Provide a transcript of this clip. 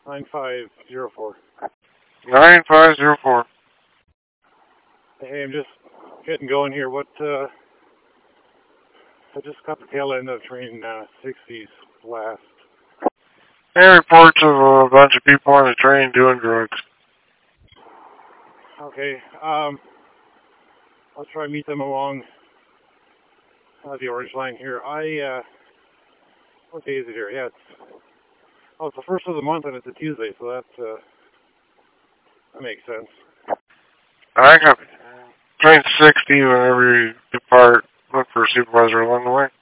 9504. 9504. Hey, I'm just getting going here. I just got the tail end of train 60's blast. Any reports of a bunch of people on the train doing drugs? Okay, I'll try to meet them along the orange line here. What day is it here? Yeah, it's the first of the month and it's a Tuesday, so that makes sense. I got train 60 whenever you depart. Look for a supervisor along the way.